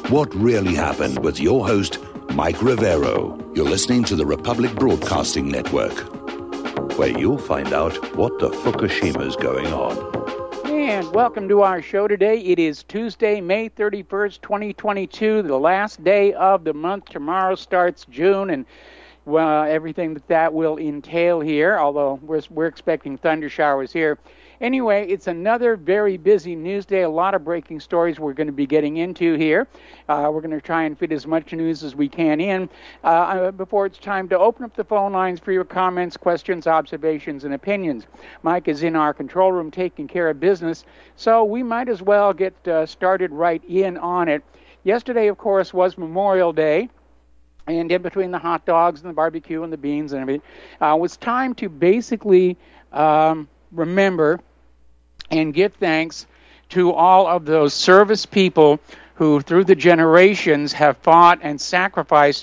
What Really Happened with your host, Mike Rivero. You're listening to the Republic Broadcasting Network, where you'll find out what the Fukushima's going on. And welcome to our show today. It is Tuesday, May 31st, 2022, the last day of the month. Tomorrow starts June, and everything that will entail here, although we're expecting thunder showers here. Anyway, it's another very busy news day. A lot of breaking stories we're going to be getting into here. We're going to try and fit as much news as we can in before it's time to open up the phone lines for your comments, questions, observations, and opinions. Mike is in our control room taking care of business, so we might as well get started right in on it. Yesterday, of course, was Memorial Day. And in between the hot dogs and the barbecue and the beans and everything, it was time to basically remember and give thanks to all of those service people who, through the generations, have fought and sacrificed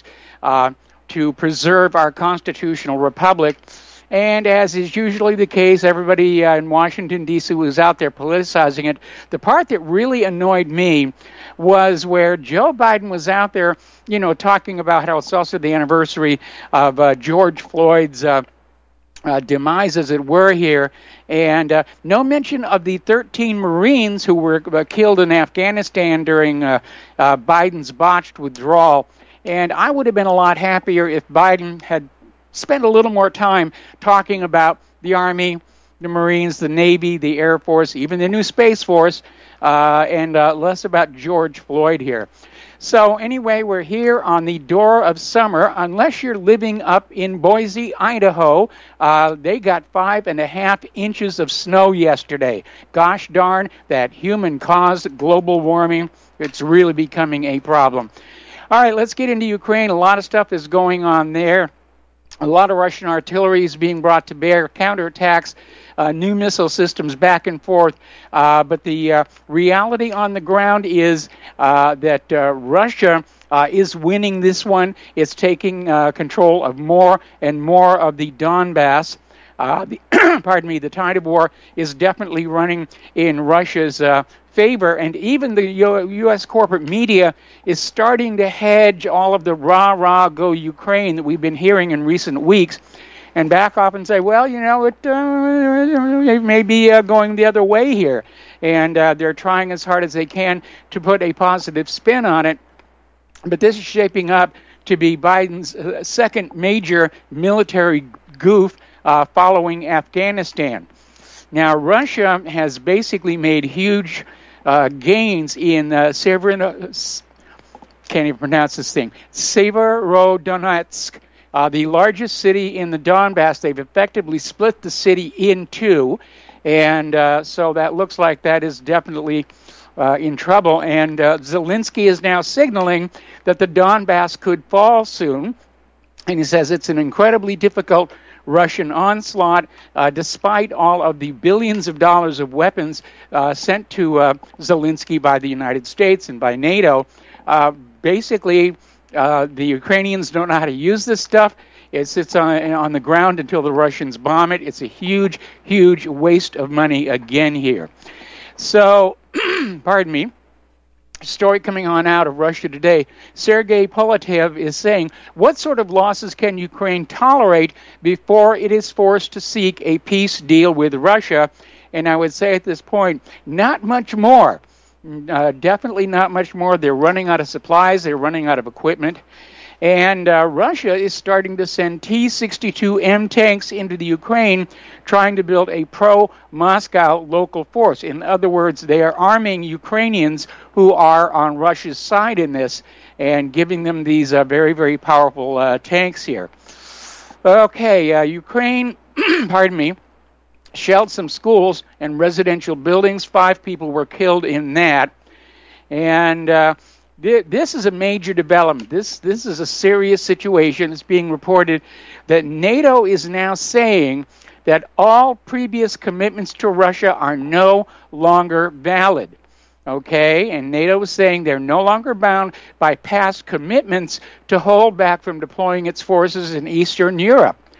to preserve our constitutional republic. And as is usually the case, everybody in Washington, D.C. was out there politicizing it. The part that really annoyed me was where Joe Biden was out there, talking about how it's also the anniversary of George Floyd's demise, as it were, here, and no mention of the 13 Marines who were killed in Afghanistan during Biden's botched withdrawal. And I would have been a lot happier if Biden had spent a little more time talking about the Army, the Marines, the Navy, the Air Force, even the new Space Force, and less about George Floyd here. So anyway, we're here on the door of summer. Unless you're living up in Boise, Idaho, they got 5.5 inches of snow yesterday. Gosh darn, that human-caused global warming, it's really becoming a problem. All right, let's get into Ukraine. A lot of stuff is going on there. A lot of Russian artillery is being brought to bear, counterattacks, new missile systems back and forth. But the reality on the ground is that Russia is winning this one. It's taking control of more and more of the Donbass. The tide of war is definitely running in Russia's favor, and even the U.S. corporate media is starting to hedge all of the rah-rah go Ukraine that we've been hearing in recent weeks and back off and say, well, it may be going the other way here. And they're trying as hard as they can to put a positive spin on it. But this is shaping up to be Biden's second major military goof following Afghanistan. Now, Russia has basically made huge gains in Severodonetsk, the largest city in the Donbass. They've effectively split the city in two, and so that looks like that is definitely in trouble. And Zelensky is now signaling that the Donbass could fall soon, and he says it's an incredibly difficult Russian onslaught, despite all of the billions of dollars of weapons sent to Zelensky by the United States and by NATO. Basically, the Ukrainians don't know how to use this stuff. It sits on the ground until the Russians bomb it. It's a huge, huge waste of money again here. So, pardon me. Story coming on out of Russia today. Sergei Polatev is saying, what sort of losses can Ukraine tolerate before it is forced to seek a peace deal with Russia? And I would say at this point, not much more. Definitely not much more. They're running out of supplies. They're running out of equipment. And Russia is starting to send T-62M tanks into the Ukraine, trying to build a pro-Moscow local force. In other words, they are arming Ukrainians who are on Russia's side in this and giving them these very, very powerful tanks here. Okay, Ukraine, shelled some schools and residential buildings. 5 people were killed in that. And this is a major development. This is a serious situation. It's being reported that NATO is now saying that all previous commitments to Russia are no longer valid. Okay? And NATO is saying they're no longer bound by past commitments to hold back from deploying its forces in Eastern Europe.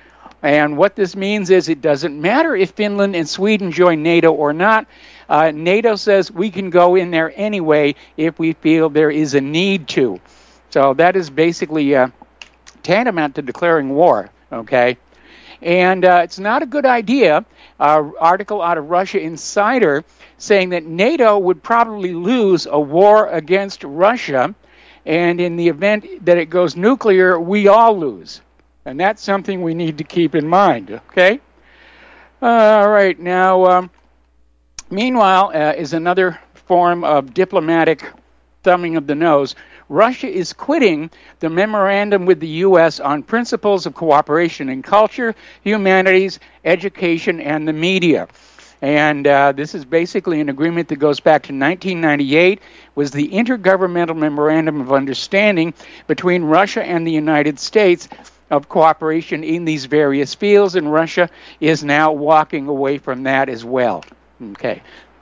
And what this means is it doesn't matter if Finland and Sweden join NATO or not. NATO says we can go in there anyway if we feel there is a need to. So that is basically tantamount to declaring war, okay? And it's not a good idea. Article out of Russia Insider saying that NATO would probably lose a war against Russia, and in the event that it goes nuclear, we all lose. And that's something we need to keep in mind, okay? All right, now, meanwhile, is another form of diplomatic thumbing of the nose. Russia is quitting the memorandum with the U.S. on principles of cooperation in culture, humanities, education, and the media. And this is basically an agreement that goes back to 1998, was the Intergovernmental Memorandum of Understanding between Russia and the United States of cooperation in these various fields, and Russia is now walking away from that as well. Okay.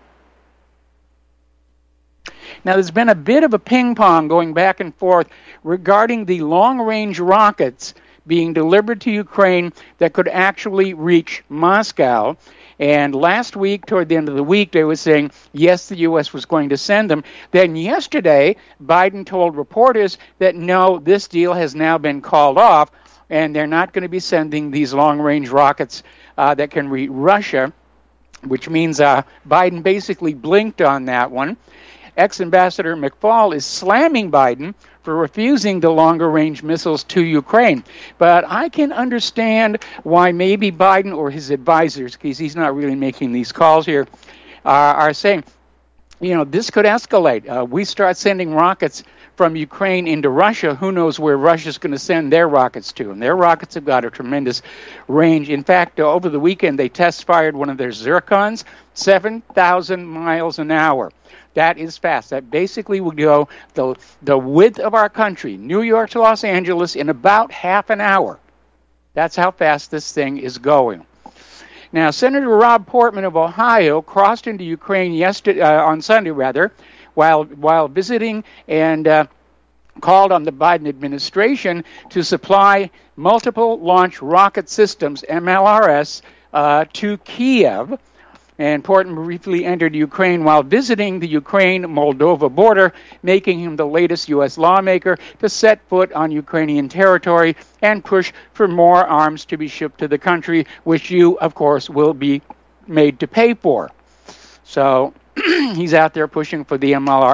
Now, there's been a bit of a ping-pong going back and forth regarding the long-range rockets being delivered to Ukraine that could actually reach Moscow. And last week, toward the end of the week, they were saying, yes, the U.S. was going to send them. Then yesterday, Biden told reporters that, no, this deal has now been called off, and they're not going to be sending these long-range rockets that can reach Russia, which means Biden basically blinked on that one. Ex-Ambassador McFaul is slamming Biden for refusing the longer-range missiles to Ukraine. But I can understand why maybe Biden or his advisors, because he's not really making these calls here, are saying, you know, this could escalate. We start sending rockets from Ukraine into Russia. Who knows where Russia's going to send their rockets to? And their rockets have got a tremendous range. In fact, over the weekend, they test-fired one of their Zircons, 7,000 miles an hour. That is fast. That basically would go the width of our country, New York to Los Angeles, in about half an hour. That's how fast this thing is going. Now, Senator Rob Portman of Ohio crossed into Ukraine on Sunday, while visiting, and called on the Biden administration to supply multiple launch rocket systems, MLRS, to Kiev. And Portman briefly entered Ukraine while visiting the Ukraine-Moldova border, making him the latest U.S. lawmaker to set foot on Ukrainian territory and push for more arms to be shipped to the country, which you, of course, will be made to pay for. So he's out there pushing for the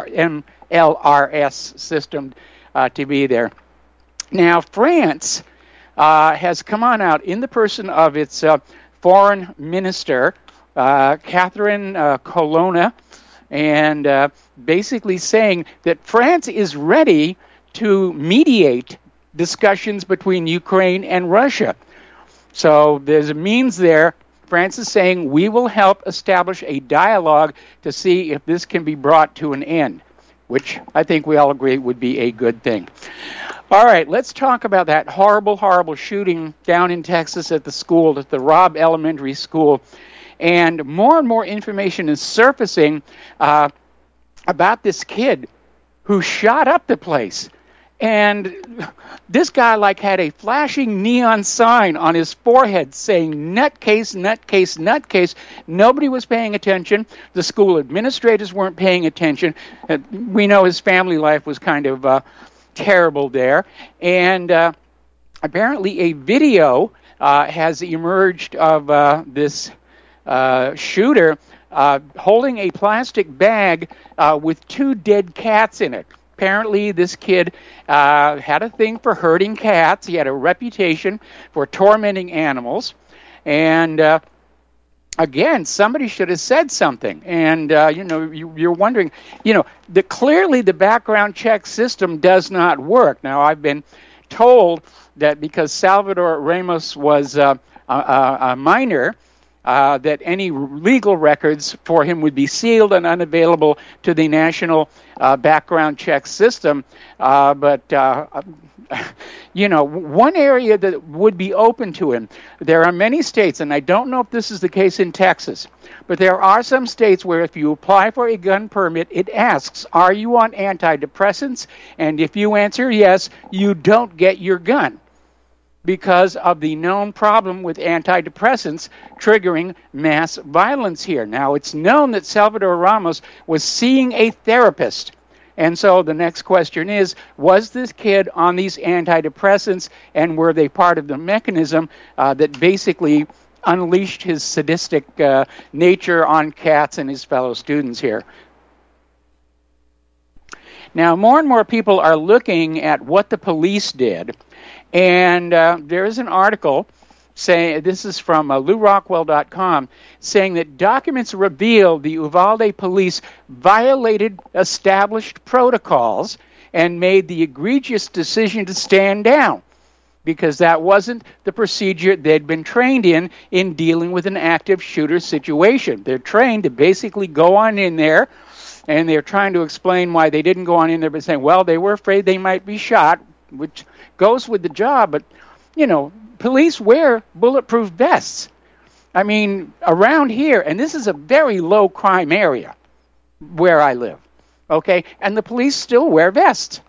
MLRS system to be there. Now, France has come on out in the person of its foreign minister, Catherine Colonna, and basically saying that France is ready to mediate discussions between Ukraine and Russia. So there's a means there. France is saying we will help establish a dialogue to see if this can be brought to an end, which I think we all agree would be a good thing. All right, let's talk about that horrible, horrible shooting down in Texas at the Robb Elementary School. And more information is surfacing about this kid who shot up the place. And this guy had a flashing neon sign on his forehead saying, nutcase, nutcase, nutcase. Nobody was paying attention. The school administrators weren't paying attention. We know his family life was kind of terrible there. And apparently a video has emerged of this shooter holding a plastic bag with 2 dead cats in it. Apparently, this kid had a thing for hurting cats. He had a reputation for tormenting animals. And again, somebody should have said something. And, you're wondering, clearly the background check system does not work. Now, I've been told that because Salvador Ramos was a minor, that any legal records for him would be sealed and unavailable to the national background check system. But one area that would be open to him, there are many states, and I don't know if this is the case in Texas, but there are some states where if you apply for a gun permit, it asks, are you on antidepressants? And if you answer yes, you don't get your gun. because of the known problem with antidepressants triggering mass violence here. Now, it's known that Salvador Ramos was seeing a therapist. And so the next question is, was this kid on these antidepressants, and were they part of the mechanism that basically unleashed his sadistic nature on Katz and his fellow students here? Now, more and more people are looking at what the police did, and there is an article saying, this is from LouRockwell.com, saying that documents reveal the Uvalde police violated established protocols and made the egregious decision to stand down, because that wasn't the procedure they'd been trained in dealing with an active shooter situation. They're trained to basically go on in there, and they're trying to explain why they didn't go on in there, but saying, well, they were afraid they might be shot, which goes with the job, but, you know, police wear bulletproof vests. I mean, around here, and this is a very low crime area where I live, okay, and the police still wear vests.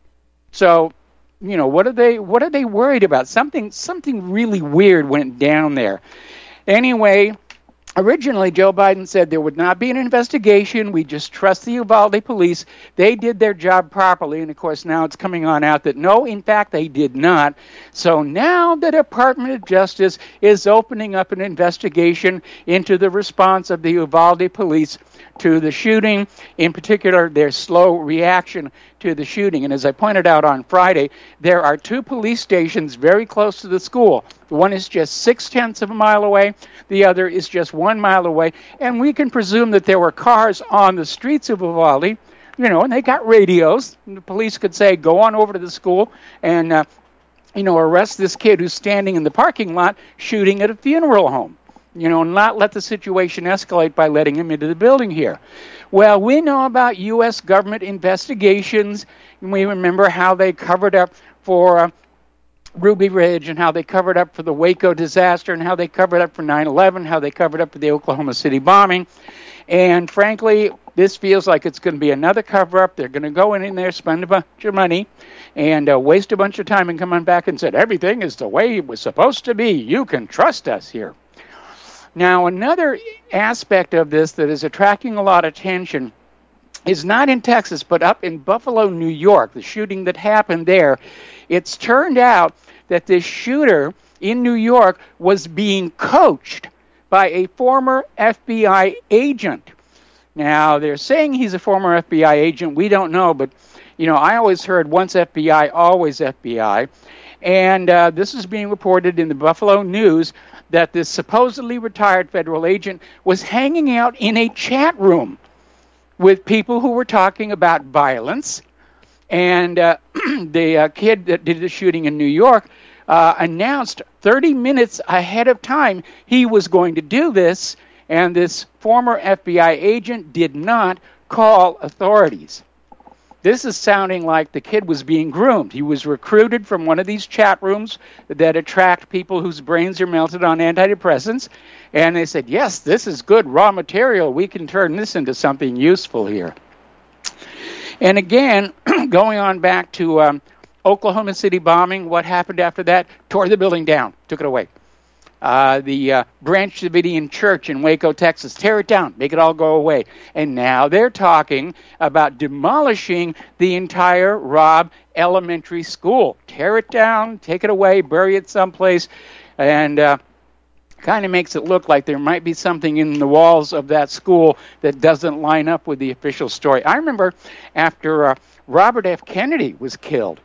So, you know, what are they worried about? Something really weird went down there. Anyway, originally, Joe Biden said there would not be an investigation. We just trust the Uvalde police. They did their job properly. And, of course, now it's coming on out that, no, in fact, they did not. So now the Department of Justice is opening up an investigation into the response of the Uvalde police to the shooting, in particular, their slow reaction to the shooting. And as I pointed out on Friday, there are two police stations very close to the school. One is just 0.6 of a mile away. The other is just 1 mile away. And we can presume that there were cars on the streets of Uvalde, you know, and they got radios. And the police could say, go on over to the school and, arrest this kid who's standing in the parking lot shooting at a funeral home. You know, not let the situation escalate by letting him into the building here. Well, we know about U.S. government investigations, and we remember how they covered up for Ruby Ridge, and how they covered up for the Waco disaster, and how they covered up for 9/11, how they covered up for the Oklahoma City bombing. And frankly, this feels like it's going to be another cover-up. They're going to go in there, spend a bunch of money, and waste a bunch of time and come on back and say, everything is the way it was supposed to be. You can trust us here. Now, another aspect of this that is attracting a lot of attention is not in Texas, but up in Buffalo, New York, the shooting that happened there. It's turned out that this shooter in New York was being coached by a former FBI agent. Now, they're saying he's a former FBI agent. We don't know, but, you know, I always heard once FBI, always FBI. And this is being reported in the Buffalo News that this supposedly retired federal agent was hanging out in a chat room with people who were talking about violence. And the kid that did the shooting in New York announced 30 minutes ahead of time he was going to do this, and this former FBI agent did not call authorities. This is sounding like the kid was being groomed. He was recruited from one of these chat rooms that attract people whose brains are melted on antidepressants. And they said, yes, this is good raw material. We can turn this into something useful here. And again, going on back to Oklahoma City bombing, what happened after that? Tore the building down, took it away. The Branch Davidian Church in Waco, Texas. Tear it down, make it all go away. And now they're talking about demolishing the entire Robb Elementary School. Tear it down, take it away, bury it someplace, and kind of makes it look like there might be something in the walls of that school that doesn't line up with the official story. I remember after Robert F. Kennedy was killed,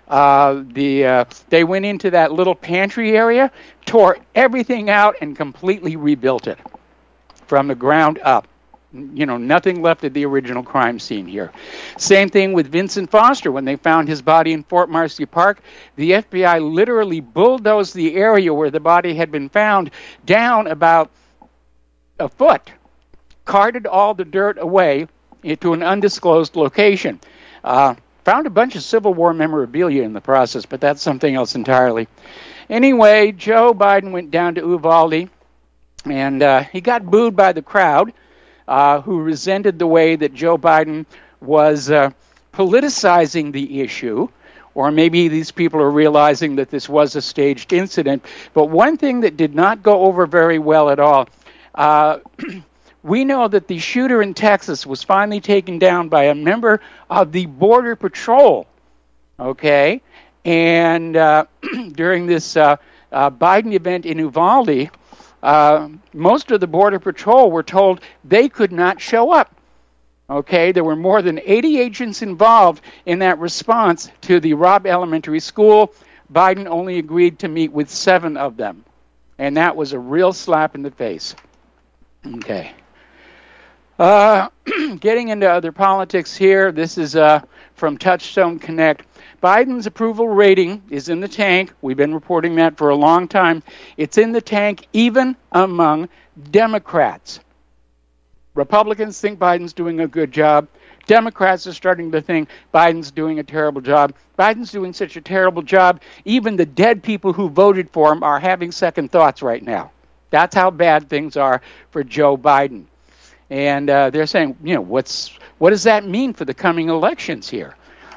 they went into that little pantry area, tore everything out, and completely rebuilt it from the ground up. You know, nothing left of the original crime scene here. Same thing with Vincent Foster. When they found his body in Fort Marcy Park, the FBI literally bulldozed the area where the body had been found down about a foot, carted all the dirt away into an undisclosed location. Found a bunch of Civil War memorabilia in the process, but that's something else entirely. Anyway, Joe Biden went down to Uvalde, and he got booed by the crowd, who resented the way that Joe Biden was politicizing the issue, or maybe these people are realizing that this was a staged incident. But one thing that did not go over very well at all, we know that the shooter in Texas was finally taken down by a member of the Border Patrol, okay? And during this Biden event in Uvalde, most of the Border Patrol were told they could not show up. Okay, there were more than 80 agents involved in that response to the Robb Elementary School. Biden only agreed to meet with 7 of them. And that was a real slap in the face. Okay. Getting into other politics here, this is from Touchstone Connect. Biden's approval rating is in the tank. We've been reporting that for a long time. It's in the tank even among Democrats. Republicans think Biden's doing a good job. Democrats are starting to think Biden's doing a terrible job. Biden's doing such a terrible job, even the dead people who voted for him are having second thoughts right now. That's how bad things are for Joe Biden. And they're saying, what does that mean for the coming elections here?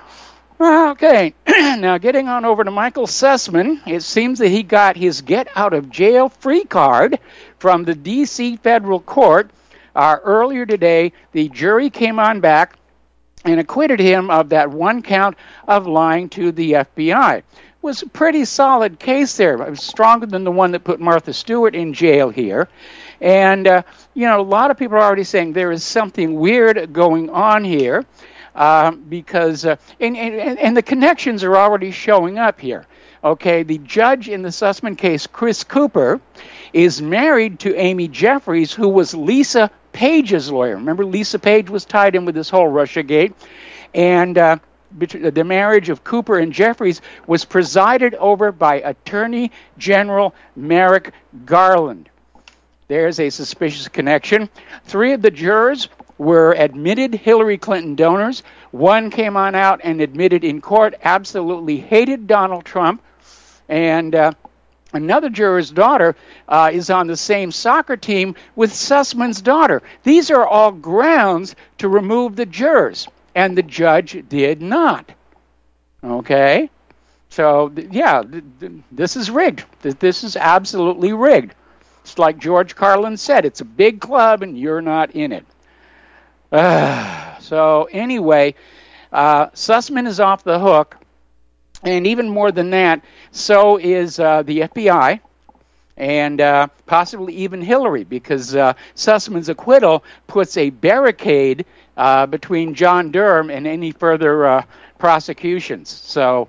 Okay, now getting on over to Michael Sussman, it seems that he got his get-out-of-jail-free card from the D.C. federal court. Earlier today, the jury came on back and acquitted him of that one count of lying to the FBI. It was a pretty solid case there. It was stronger than the one that put Martha Stewart in jail here. And, a lot of people are already saying there is something weird going on here because and the connections are already showing up here. Okay, the judge in the Sussman case, Chris Cooper, is married to Amy Jeffries, who was Lisa Page's lawyer. Remember, Lisa Page was tied in with this whole Russiagate. And the marriage of Cooper and Jeffries was presided over by Attorney General Merrick Garland. There's a suspicious connection. 3 of the jurors were admitted Hillary Clinton donors. 1 came on out and admitted in court absolutely hated Donald Trump. And another juror's daughter is on the same soccer team with Sussman's daughter. These are all grounds to remove the jurors, and the judge did not. Okay? So, this is rigged. This is absolutely rigged. It's like George Carlin said, it's a big club and you're not in it. So anyway, Sussman is off the hook. And even more than that, so is the FBI and possibly even Hillary, because Sussman's acquittal puts a barricade between John Durham and any further prosecutions. So,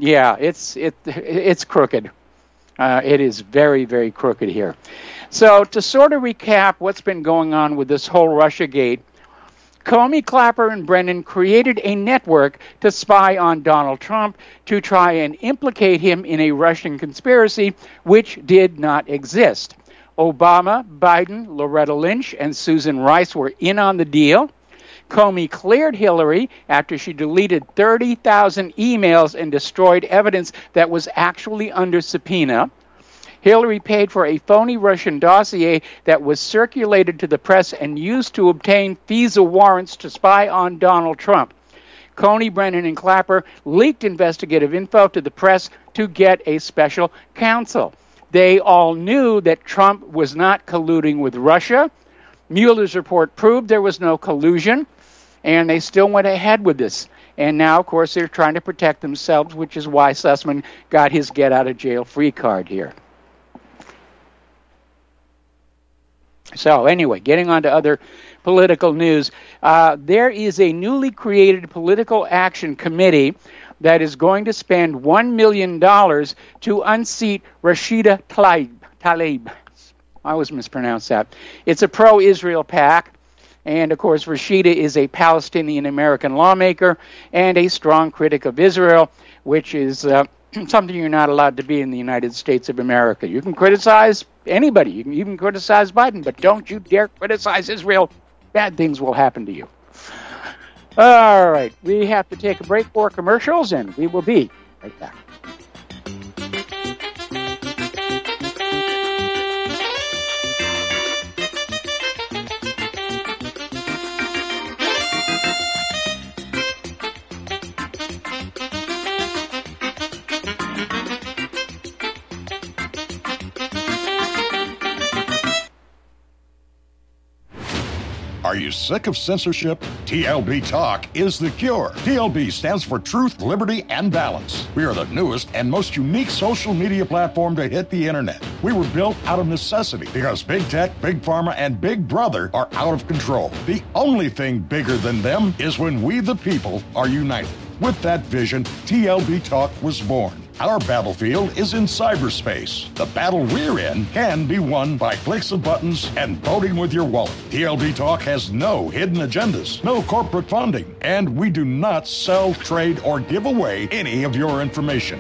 it's crooked. It is very, very crooked here. So to sort of recap what's been going on with this whole Russiagate, Comey, Clapper, and Brennan created a network to spy on Donald Trump to try and implicate him in a Russian conspiracy which did not exist. Obama, Biden, Loretta Lynch, and Susan Rice were in on the deal. Comey cleared Hillary after she deleted 30,000 emails and destroyed evidence that was actually under subpoena. Hillary paid for a phony Russian dossier that was circulated to the press and used to obtain FISA warrants to spy on Donald Trump. Comey, Brennan, and Clapper leaked investigative info to the press to get a special counsel. They all knew that Trump was not colluding with Russia. Mueller's report proved there was no collusion, and they still went ahead with this. And now, of course, they're trying to protect themselves, which is why Sussman got his get-out-of-jail-free card here. So anyway, getting on to other political news, there is a newly created political action committee that is going to spend $1 million to unseat Rashida Tlaib. I always mispronounce that. It's a pro-Israel PAC. And, of course, Rashida is a Palestinian-American lawmaker and a strong critic of Israel, which is something you're not allowed to be in the United States of America. You can criticize anybody. You can even criticize Biden, but don't you dare criticize Israel. Bad things will happen to you. All right. We have to take a break for commercials, and we will be right back. Are you sick of censorship? TLB Talk is the cure. TLB stands for Truth, Liberty, and Balance. We are the newest and most unique social media platform to hit the internet. We were built out of necessity because Big Tech, Big Pharma, and Big Brother are out of control. The only thing bigger than them is when we the people are united. With that vision, TLB Talk was born. Our battlefield is in cyberspace. The battle we're in can be won by clicks of buttons and voting with your wallet. TLB Talk has no hidden agendas, no corporate funding, and we do not sell, trade, or give away any of your information.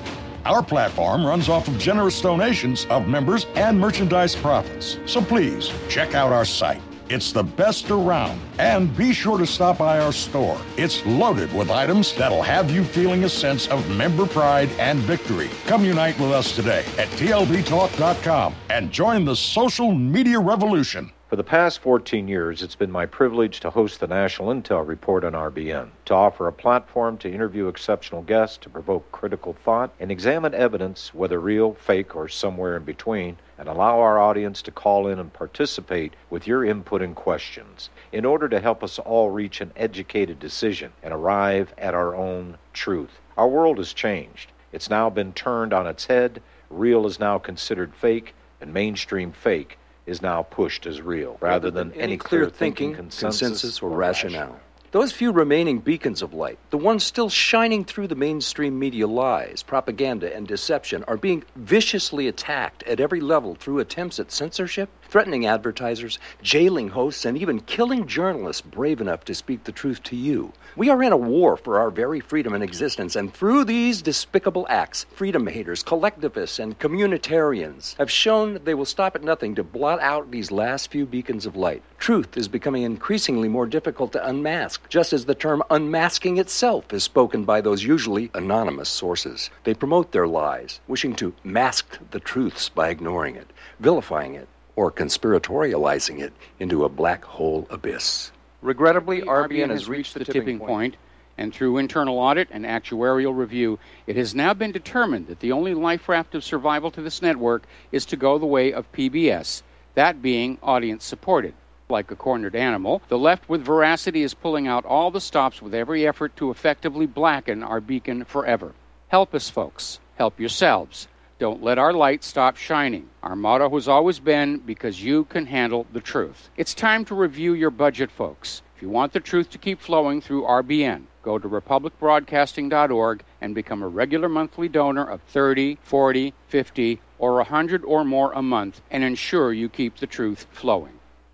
Our platform runs off of generous donations of members and merchandise profits. So please, check out our site. It's the best around. And be sure to stop by our store. It's loaded with items that'll have you feeling a sense of member pride and victory. Come unite with us today at tlbtalk.com and join the social media revolution. For the past 14 years, it's been my privilege to host the National Intel Report on RBN, to offer a platform to interview exceptional guests, to provoke critical thought, and examine evidence, whether real, fake, or somewhere in between, and allow our audience to call in and participate with your input and questions in order to help us all reach an educated decision and arrive at our own truth. Our world has changed. It's now been turned on its head. Real is now considered fake, and mainstream fake is now pushed as real, rather than any clear thinking, consensus, or rationale. Those few remaining beacons of light, the ones still shining through the mainstream media lies, propaganda, and deception, are being viciously attacked at every level through attempts at censorship, threatening advertisers, jailing hosts, and even killing journalists brave enough to speak the truth to you. We are in a war for our very freedom and existence, and through these despicable acts, freedom haters, collectivists, and communitarians have shown they will stop at nothing to blot out these last few beacons of light. Truth is becoming increasingly more difficult to unmask, just as the term unmasking itself is spoken by those usually anonymous sources. They promote their lies, wishing to mask the truths by ignoring it, vilifying it, or conspiratorializing it into a black hole abyss. Regrettably, RBN has reached the tipping point, and through internal audit and actuarial review, it has now been determined that the only life raft of survival to this network is to go the way of PBS, that being audience-supported. Like a cornered animal, the left with veracity is pulling out all the stops with every effort to effectively blacken our beacon forever. Help us, folks. Help yourselves. Don't let our light stop shining. Our motto has always been, because you can handle the truth. It's time to review your budget, folks. If you want the truth to keep flowing through RBN, go to republicbroadcasting.org and become a regular monthly donor of $30, $40, $50, or $100 or more a month and ensure you keep the truth flowing.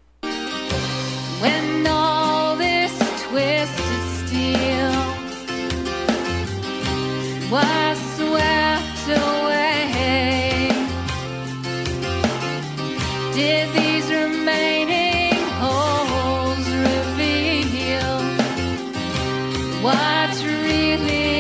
When all this twisted steel was swept away, did these remaining holes reveal what's really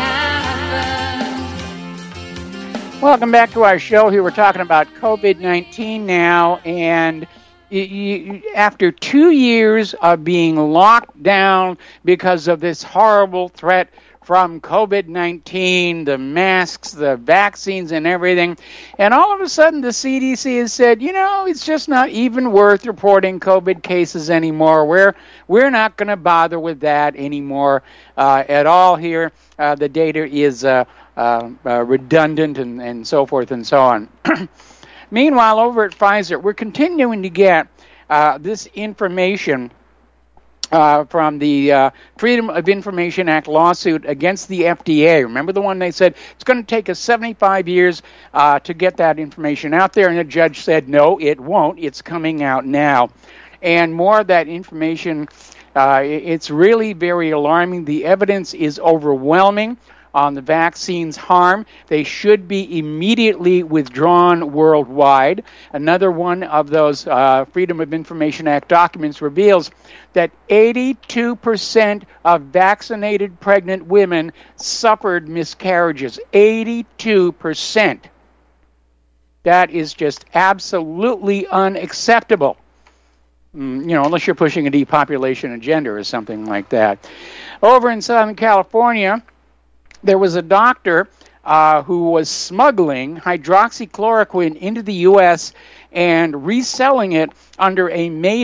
happened? Welcome back to our show. Here we're talking about COVID-19 now, and after 2 years of being locked down because of this horrible threat from COVID-19, the masks, the vaccines, and everything, and all of a sudden the CDC has said, it's just not even worth reporting COVID cases anymore. We're not going to bother with that anymore at all here. The data is redundant and so forth and so on. Meanwhile, over at Pfizer, we're continuing to get this information from the Freedom of Information Act lawsuit against the FDA. Remember the one they said it's going to take us 75 years to get that information out there, and the judge said, no, it won't. It's coming out now. And more of that information, it's really very alarming. The evidence is overwhelming on the vaccine's harm. They should be immediately withdrawn worldwide. Another one of those Freedom of Information Act documents reveals that 82% of vaccinated pregnant women suffered miscarriages. 82%. That is just absolutely unacceptable. Unless you're pushing a depopulation agenda or something like that. Over in Southern California, there was a doctor who was smuggling hydroxychloroquine into the U.S. and reselling it under a made-up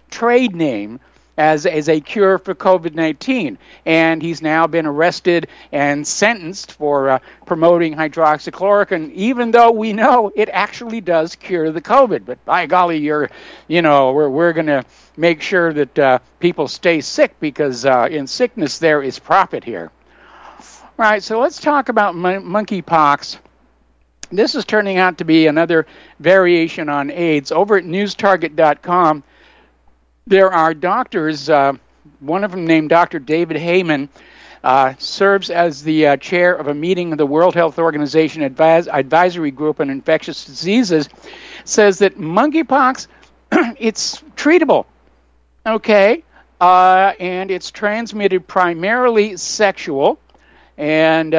trade name as a cure for COVID-19. And he's now been arrested and sentenced for promoting hydroxychloroquine, even though we know it actually does cure the COVID. But by golly, we're going to make sure that people stay sick, because in sickness there is profit here. All right, so let's talk about monkeypox. This is turning out to be another variation on AIDS. Over at newstarget.com, there are doctors, one of them named Dr. David Heyman, serves as the chair of a meeting of the World Health Organization Advisory Group on Infectious Diseases, says that monkeypox, it's treatable, okay, and it's transmitted primarily sexual, and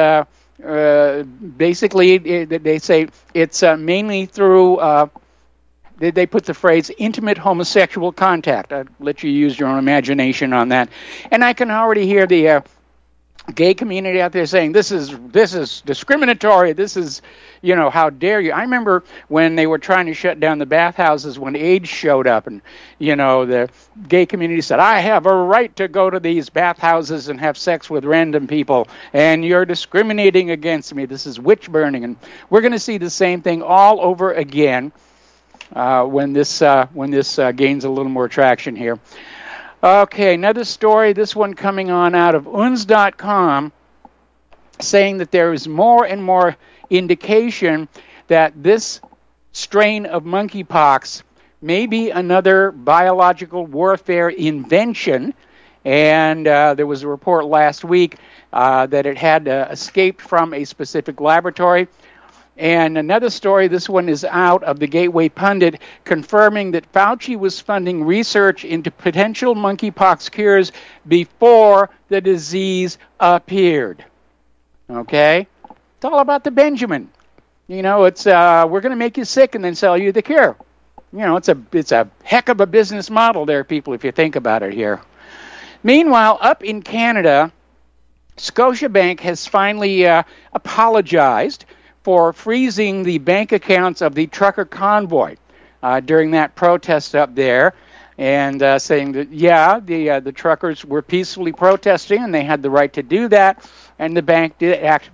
basically they say it's mainly through... They put the phrase intimate homosexual contact. I'll let you use your own imagination on that. And I can already hear the gay community out there saying, this is discriminatory. This is, how dare you. I remember when they were trying to shut down the bathhouses when AIDS showed up, and, the gay community said, I have a right to go to these bathhouses and have sex with random people, and you're discriminating against me. This is witch burning. And we're going to see the same thing all over again. When this gains a little more traction here. Okay, another story, this one coming on out of UNS.com, saying that there is more and more indication that this strain of monkeypox may be another biological warfare invention. And there was a report last week that it had escaped from a specific laboratory. And another story, this one is out of the Gateway Pundit, confirming that Fauci was funding research into potential monkeypox cures before the disease appeared. Okay? It's all about the Benjamin. It's we're going to make you sick and then sell you the cure. It's a heck of a business model there, people, if you think about it here. Meanwhile, up in Canada, Scotiabank has finally apologized for freezing the bank accounts of the trucker convoy during that protest up there, and saying that, the truckers were peacefully protesting and they had the right to do that, and the bank did act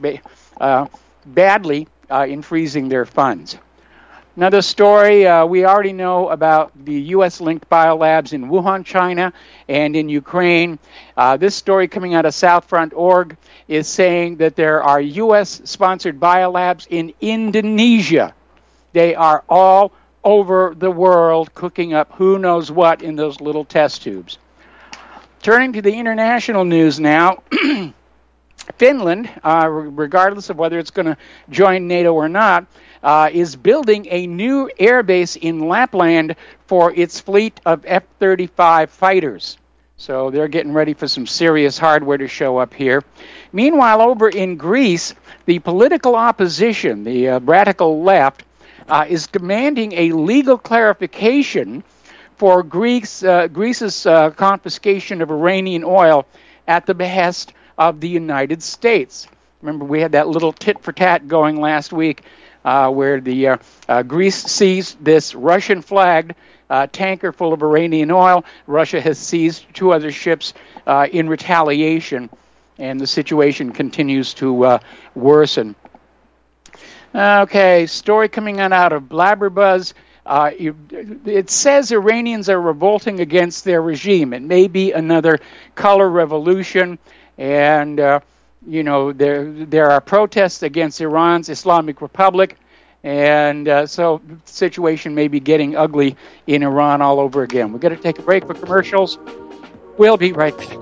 badly in freezing their funds. Another story, we already know about the U.S.-linked biolabs in Wuhan, China, and in Ukraine. This story coming out of Southfront.org is saying that there are U.S.-sponsored biolabs in Indonesia. They are all over the world cooking up who knows what in those little test tubes. Turning to the international news now, Finland, regardless of whether it's going to join NATO or not, is building a new airbase in Lapland for its fleet of F-35 fighters. So they're getting ready for some serious hardware to show up here. Meanwhile, over in Greece, the political opposition, the radical left, is demanding a legal clarification for Greece's confiscation of Iranian oil at the behest of the United States. Remember, we had that little tit-for-tat going last week where the Greece seized this Russian-flagged tanker full of Iranian oil. Russia has seized two other ships in retaliation, and the situation continues to worsen. Okay, story coming out of Blabberbuzz. It says Iranians are revolting against their regime. It may be another color revolution, and there are protests against Iran's Islamic Republic, and so the situation may be getting ugly in Iran all over again. We're going to take a break for commercials. We'll be right back.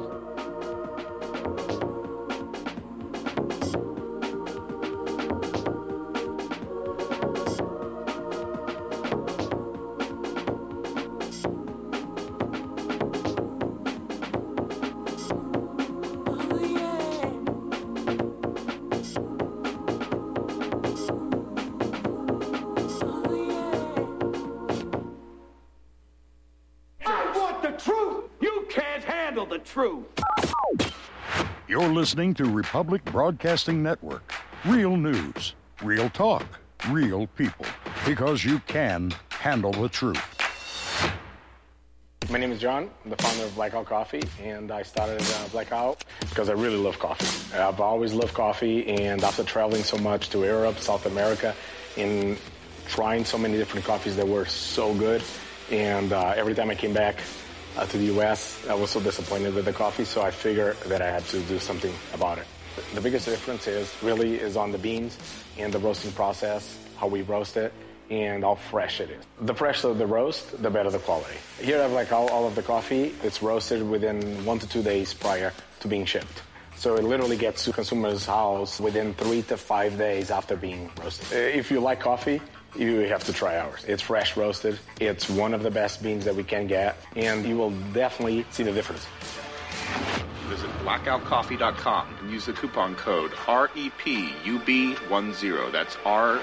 You're listening to Republic Broadcasting Network. Real news, real talk, real people. Because you can handle the truth. My name is John. I'm the founder of Blackout Coffee, and I started Blackout because I really love coffee. I've always loved coffee, and after traveling so much to Europe, South America, and trying so many different coffees that were so good, and every time I came back to the U.S., I was so disappointed with the coffee, so I figured that I had to do something about it. The biggest difference is on the beans and the roasting process, how we roast it, and how fresh it is. The fresher the roast, the better the quality. Here I have like all of the coffee. It's roasted within 1 to 2 days prior to being shipped. So it literally gets to consumer's house within 3 to 5 days after being roasted. If you like coffee, you have to try ours. It's fresh roasted. It's one of the best beans that we can get, and you will definitely see the difference. Visit blackoutcoffee.com and use the coupon code REPUB10. That's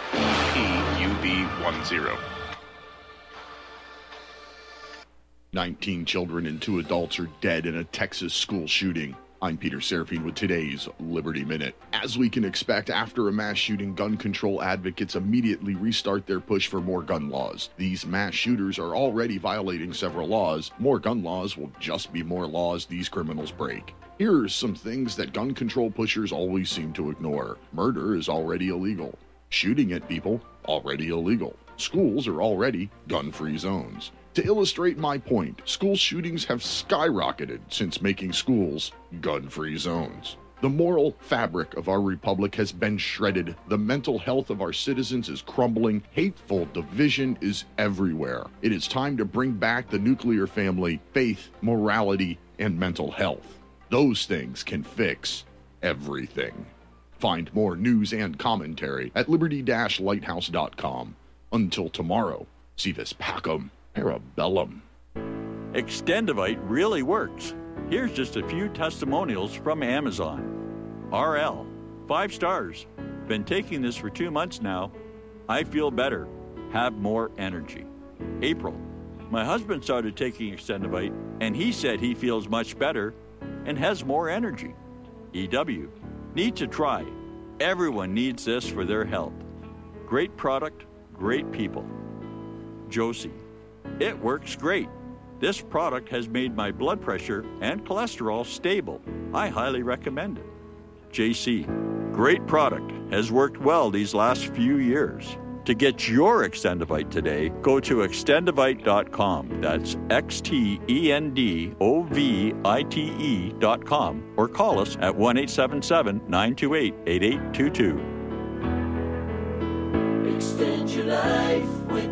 REPUB10. 19 children and 2 adults are dead in a Texas school shooting. I'm Peter Serafine with today's Liberty Minute. As we can expect, after a mass shooting, gun control advocates immediately restart their push for more gun laws. These mass shooters are already violating several laws. More gun laws will just be more laws these criminals break. Here are some things that gun control pushers always seem to ignore. Murder is already illegal. Shooting at people, already illegal. Schools are already gun-free zones. To illustrate my point, school shootings have skyrocketed since making schools gun-free zones. The moral fabric of our republic has been shredded. The mental health of our citizens is crumbling. Hateful division is everywhere. It is time to bring back the nuclear family, faith, morality, and mental health. Those things can fix everything. Find more news and commentary at liberty-lighthouse.com. Until tomorrow, si vis pacem parabellum. Extendivite really works. Here's just a few testimonials from Amazon. RL, 5 stars. Been taking this for 2 months now. I feel better. Have more energy. April, my husband started taking Extendivite, and he said he feels much better and has more energy. EW, need to try. Everyone needs this for their health. Great product, great people. Josie, it works great. This product has made my blood pressure and cholesterol stable. I highly recommend it. JC, great product. Has worked well these last few years. To get your Extendivite today, go to extendivite.com. That's XTENDOVITE.com or call us at 1-877-928-8822. Extend your life with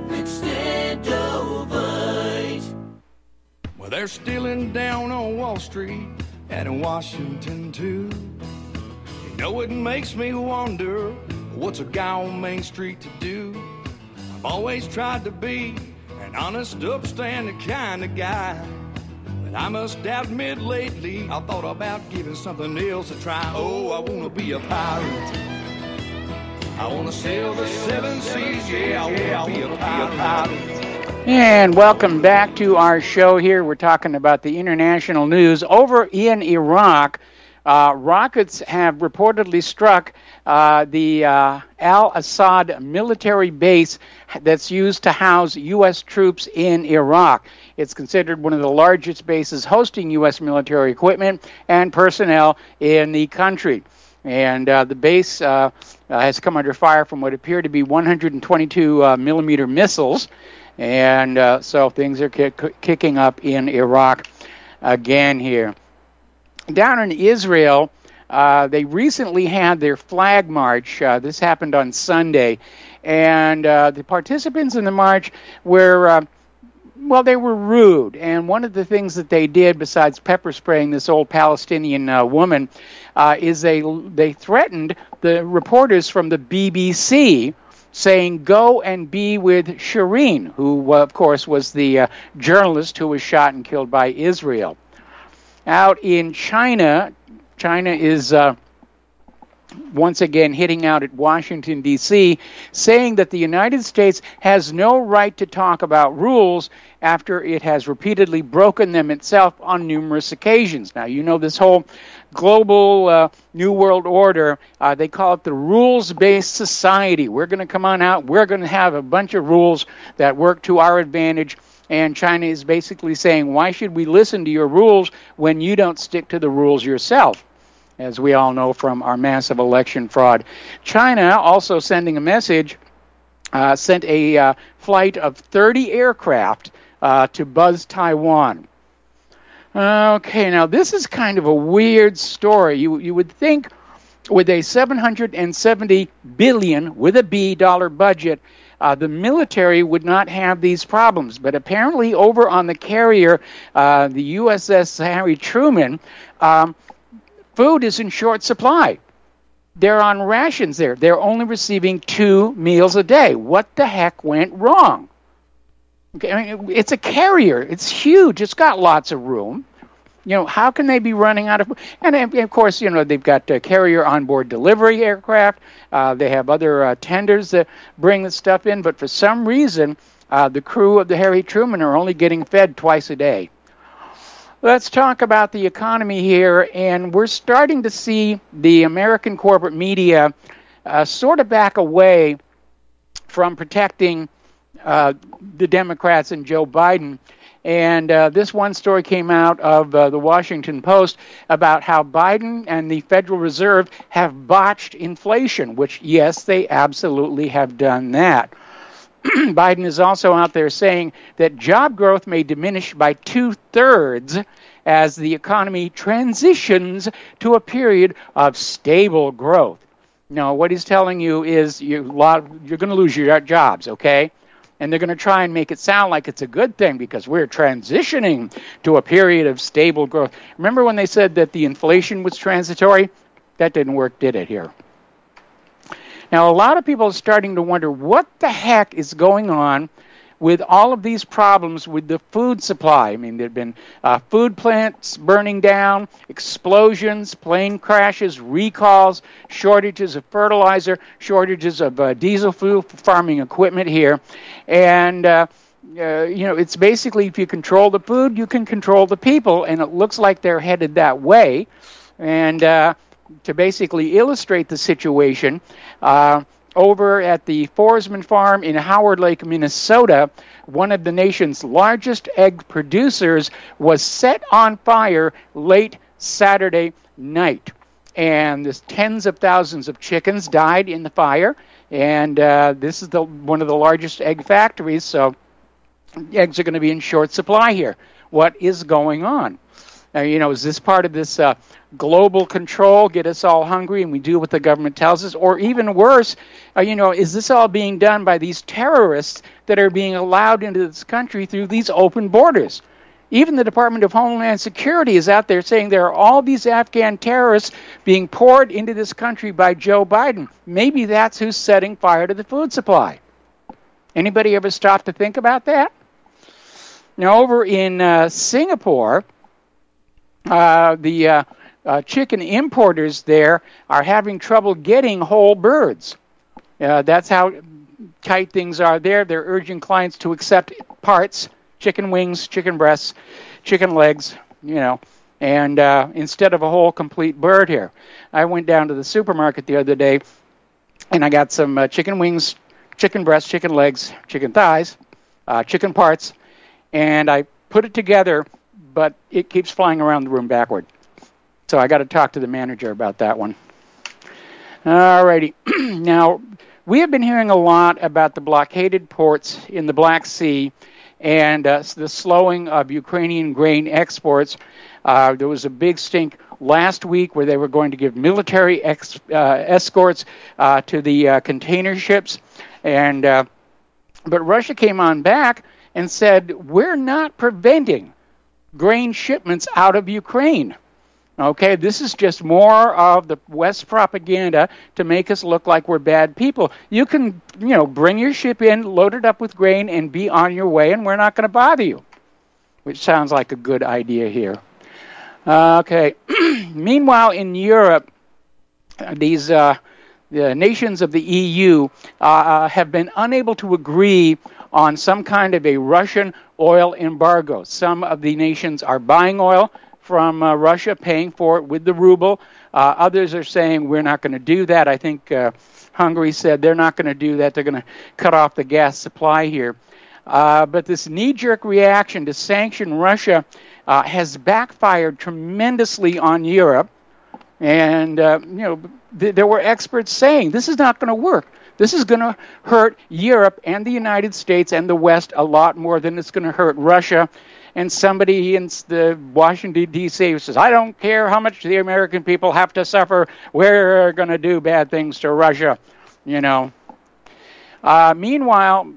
Extendovite. Well, they're stealing down on Wall Street and in Washington, too. You know, it makes me wonder, what's a guy on Main Street to do? I've always tried to be an honest, upstanding kind of guy. But I must admit lately, I thought about giving something else a try. Oh, I want to be a pirate. I want to sail the 7 seas, yeah, I want to be a pirate. And welcome back to our show here. We're talking about the international news. Over in Iraq, rockets have reportedly struck the Al-Assad military base that's used to house U.S. troops in Iraq. It's considered one of the largest bases hosting U.S. military equipment and personnel in the country. And the base has come under fire from what appear to be 122 millimeter missiles. And so things are kicking up in Iraq again here. Down in Israel, they recently had their flag march. This happened on Sunday. And the participants in the march were, they were rude. And one of the things that they did, besides pepper spraying this old Palestinian woman, is they threatened the reporters from the BBC, saying, go and be with Shireen, who, of course, was the journalist who was shot and killed by Israel. Out in China, China is once again hitting out at Washington, D.C., saying that the United States has no right to talk about rules after it has repeatedly broken them itself on numerous occasions. Now, you know this whole global New World Order, they call it the rules-based society. We're going to come on out, we're going to have a bunch of rules that work to our advantage, And China is basically saying, why should we listen to your rules when you don't stick to the rules yourself? As we all know from our massive election fraud. China also sending a message, sent a flight of 30 aircraft to buzz Taiwan. Okay, now this is kind of a weird story. You would think with a $770 billion, with a B, dollar budget, the military would not have these problems. But apparently over on the carrier, the USS Harry Truman, food is in short supply. They're on rations there. They're only receiving 2 meals a day. What the heck went wrong? Okay, I mean, it's a carrier. It's huge. It's got lots of room. You know, how can they be running out of... And of course, you know, they've got carrier onboard delivery aircraft. They have other tenders that bring the stuff in. But for some reason, the crew of the Harry Truman are only getting fed twice a day. Let's talk about the economy here. And we're starting to see the American corporate media sort of back away from protecting the Democrats and Joe Biden. And this one story came out of the Washington Post about how Biden and the Federal Reserve have botched inflation, which, yes, they absolutely have done that. Biden is also out there saying that job growth may diminish by 2/3 as the economy transitions to a period of stable growth. No, what he's telling you is you're going to lose your jobs, okay? And they're going to try and make it sound like it's a good thing because we're transitioning to a period of stable growth. Remember when they said that the inflation was transitory? That didn't work, did it, here? Now, a lot of people are starting to wonder what the heck is going on with all of these problems with the food supply. I mean, there have been food plants burning down, explosions, plane crashes, recalls, shortages of fertilizer, shortages of diesel fuel for farming equipment here. And, you know, it's basically if you control the food, you can control the people, and it looks like they're headed that way. And to basically illustrate the situation, over at the Forsman Farm in Howard Lake, Minnesota, one of the nation's largest egg producers was set on fire late Saturday night. And there's tens of thousands of chickens died in the fire. And this is one of the largest egg factories, so eggs are going to be in short supply here. What is going on? You know, is this part of this global control, get us all hungry and we do what the government tells us? Or even worse, you know, is this all being done by these terrorists that are being allowed into this country through these open borders? Even the Department of Homeland Security is out there saying there are all these Afghan terrorists being poured into this country by Joe Biden. Maybe that's who's setting fire to the food supply. Anybody ever stop to think about that? Now, over in Singapore, the chicken importers there are having trouble getting whole birds. That's how tight things are there. They're urging clients to accept parts, chicken wings, chicken breasts, chicken legs, you know, and instead of a whole complete bird here. I went down to the supermarket the other day, and I got some chicken wings, chicken breasts, chicken legs, chicken thighs, chicken parts, and I put it together, but it keeps flying around the room backward. So I got to talk to the manager about that one. All righty. Now, we have been hearing a lot about the blockaded ports in the Black Sea and the slowing of Ukrainian grain exports. There was a big stink last week where they were going to give military escorts to the container ships. And but Russia came on back and said, we're not preventing grain shipments out of Ukraine. Okay, this is just more of the West propaganda to make us look like we're bad people. You can, you know, bring your ship in, load it up with grain, and be on your way, and we're not going to bother you, which sounds like a good idea here. Okay, meanwhile, in Europe, these the nations of the EU have been unable to agree on some kind of a Russian oil embargo. Some of the nations are buying oil from Russia, paying for it with the ruble. Others are saying we're not going to do that. I think Hungary said they're not going to do that. They're going to cut off the gas supply here. But this knee-jerk reaction to sanction Russia has backfired tremendously on Europe. And, there were experts saying this is not going to work. This is going to hurt Europe and the United States and the West a lot more than it's going to hurt Russia. And somebody in the Washington, D.C. says, I don't care how much the American people have to suffer. We're going to do bad things to Russia, Meanwhile,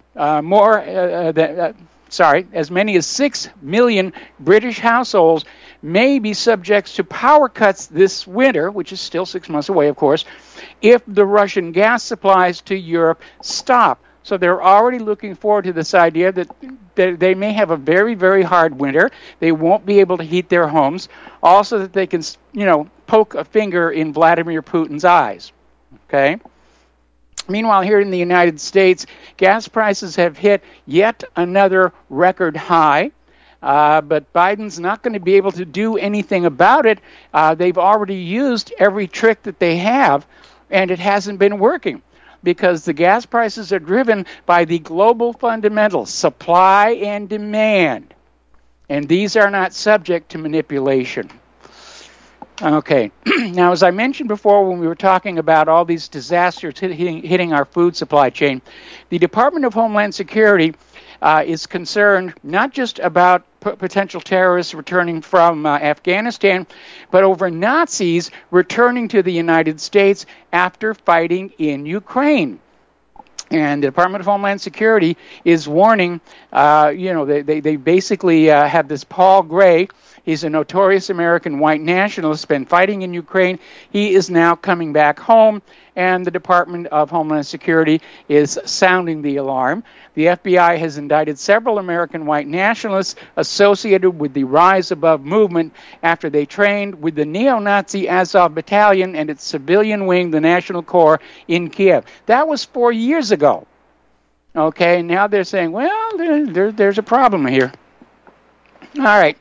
as many as 6 million British households may be subject to power cuts this winter, which is still 6 months away, of course, if the Russian gas supplies to Europe stop. So they're already looking forward to this idea that they may have a very, very hard winter. They won't be able to heat their homes. Also that they can, poke a finger in Vladimir Putin's eyes. Okay? Meanwhile, here in the United States, gas prices have hit yet another record high. But Biden's not going to be able to do anything about it. They've already used every trick that they have, and it hasn't been working because the gas prices are driven by the global fundamentals, supply and demand. And these are not subject to manipulation. Okay. Now, as I mentioned before when we were talking about all these disasters hitting our food supply chain, the Department of Homeland Security is concerned not just about potential terrorists returning from Afghanistan, but over Nazis returning to the United States after fighting in Ukraine. And the Department of Homeland Security is warning, they basically have this Paul Gray. He's a notorious American white nationalist, been fighting in Ukraine. He is now coming back home, and the Department of Homeland Security is sounding the alarm. The FBI has indicted several American white nationalists associated with the Rise Above movement after they trained with the neo-Nazi Azov Battalion and its civilian wing, the National Corps, in Kiev. That was 4 years ago. Okay, now they're saying, well, there's a problem here. All right.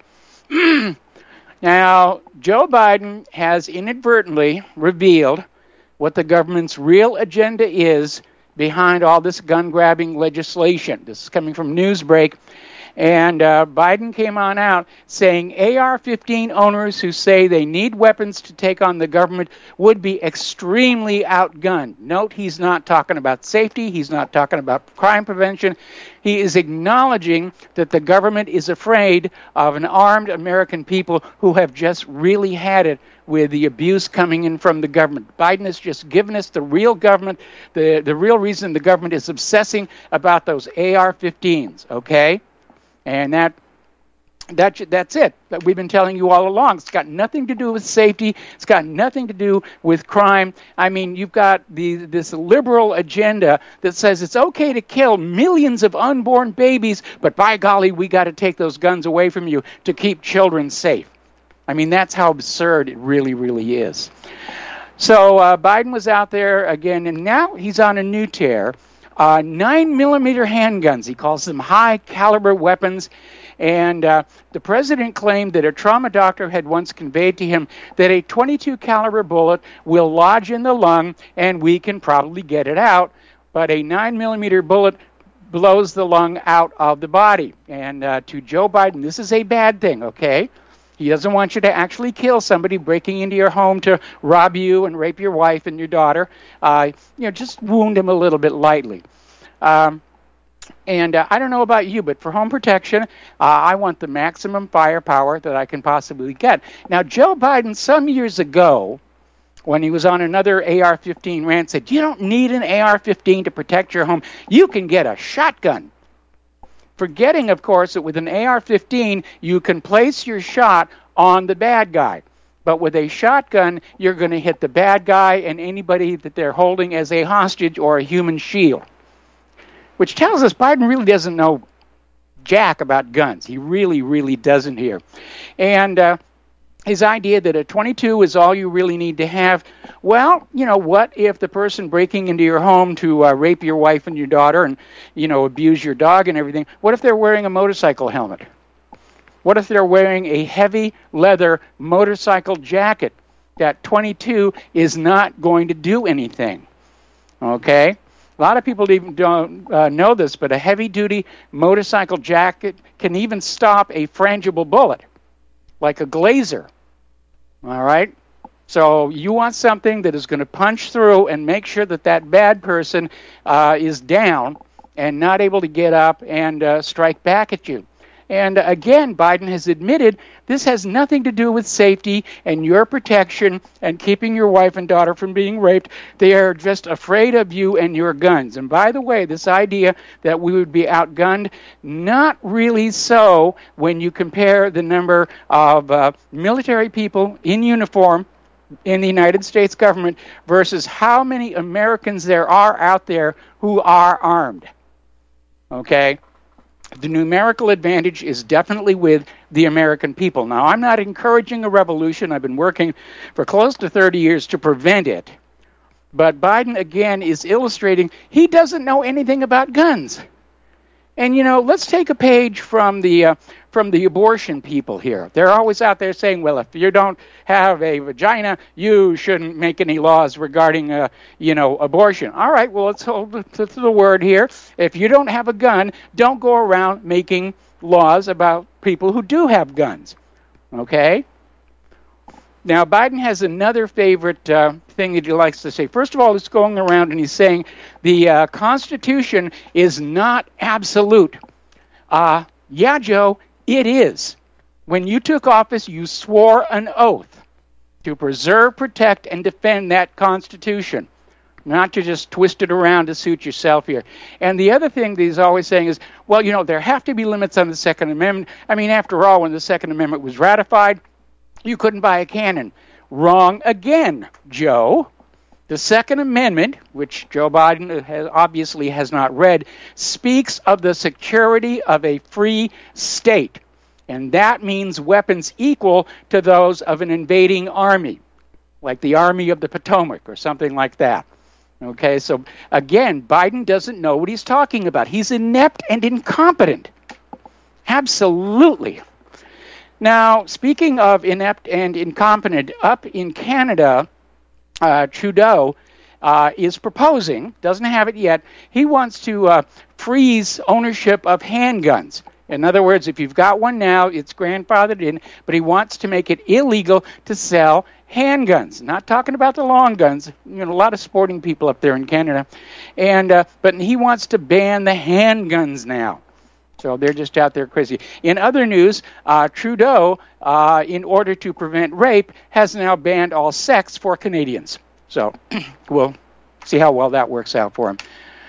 Now, Joe Biden has inadvertently revealed what the government's real agenda is behind all this gun-grabbing legislation. This is coming from Newsbreak. And Biden came on out saying AR-15 owners who say they need weapons to take on the government would be extremely outgunned. Note, he's not talking about safety. He's not talking about crime prevention. He is acknowledging that the government is afraid of an armed American people who have just really had it with the abuse coming in from the government. Biden has just given us the real government, the real reason the government is obsessing about those AR-15s, okay? And that's it. That we've been telling you all along. It's got nothing to do with safety. It's got nothing to do with crime. I mean, you've got this liberal agenda that says it's okay to kill millions of unborn babies, but by golly, we got to take those guns away from you to keep children safe. I mean, that's how absurd it really, really is. So Biden was out there again, and now he's on a new tear. 9mm handguns, he calls them high-caliber weapons. And the president claimed that a trauma doctor had once conveyed to him that a .22 caliber bullet will lodge in the lung, and we can probably get it out. But a 9mm bullet blows the lung out of the body. And to Joe Biden, this is a bad thing, okay? He doesn't want you to actually kill somebody breaking into your home to rob you and rape your wife and your daughter. Just wound him a little bit lightly. And I don't know about you, but for home protection, I want the maximum firepower that I can possibly get. Now, Joe Biden, some years ago, when he was on another AR-15 rant, said, you don't need an AR-15 to protect your home. You can get a shotgun. Forgetting, of course, that with an AR-15, you can place your shot on the bad guy. But with a shotgun, you're going to hit the bad guy and anybody that they're holding as a hostage or a human shield. Which tells us Biden really doesn't know jack about guns. He really, really doesn't here. And his idea that a .22 is all you really need to have, well, what if the person breaking into your home to rape your wife and your daughter and, abuse your dog and everything, what if they're wearing a motorcycle helmet? What if they're wearing a heavy leather motorcycle jacket? That .22 is not going to do anything, okay? A lot of people even don't know this, but a heavy-duty motorcycle jacket can even stop a frangible bullet, like a Glazer. All right? So you want something that is going to punch through and make sure that that bad person is down and not able to get up and strike back at you. And again, Biden has admitted this has nothing to do with safety and your protection and keeping your wife and daughter from being raped. They are just afraid of you and your guns. And by the way, this idea that we would be outgunned, not really so when you compare the number of military people in uniform in the United States government versus how many Americans there are out there who are armed. Okay? The numerical advantage is definitely with the American people. Now, I'm not encouraging a revolution. I've been working for close to 30 years to prevent it. But Biden, again, is illustrating he doesn't know anything about guns. And, you know, let's take a page from the abortion people here. They're always out there saying, well, if you don't have a vagina, you shouldn't make any laws regarding, abortion. All right, well, let's hold to the word here. If you don't have a gun, don't go around making laws about people who do have guns. Okay? Now, Biden has another favorite thing that he likes to say. First of all, he's going around and he's saying the Constitution is not absolute. Yeah, Joe, it is. When you took office, you swore an oath to preserve, protect, and defend that Constitution, not to just twist it around to suit yourself here. And the other thing that he's always saying is, well, you know, there have to be limits on the Second Amendment. I mean, after all, when the Second Amendment was ratified, you couldn't buy a cannon. Wrong again, Joe. The Second Amendment, which Joe Biden obviously has not read, speaks of the security of a free state. And that means weapons equal to those of an invading army, like the Army of the Potomac or something like that. Okay, so again, Biden doesn't know what he's talking about. He's inept and incompetent. Absolutely. Now, speaking of inept and incompetent, up in Canada, Trudeau is proposing, doesn't have it yet, he wants to freeze ownership of handguns. In other words, if you've got one now, it's grandfathered in, but he wants to make it illegal to sell handguns. Not talking about the long guns. You know, a lot of sporting people up there in Canada. But he wants to ban the handguns now. So they're just out there crazy. In other news, Trudeau, in order to prevent rape, has now banned all sex for Canadians. So we'll see how well that works out for him.